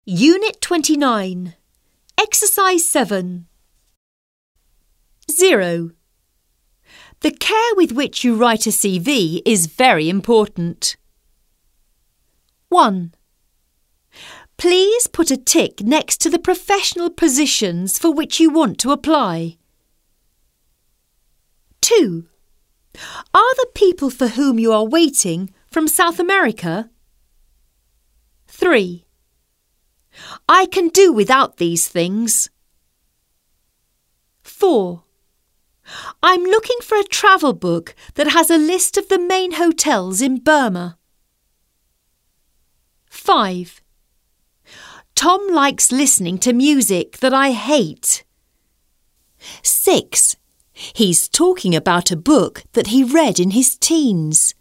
Unit 29. Exercise 7. 0. The care with which you write a CV is very important. 1. Please put a tick next to the professional positions for which you want to apply. 2. Are the people for whom you are waiting from South America? 3. I can do without these things. 4. I'm looking for a travel book that has a list of the main hotels in Burma. 5. Tom likes listening to music that I hate. 6. He's talking about a book that he read in his teens.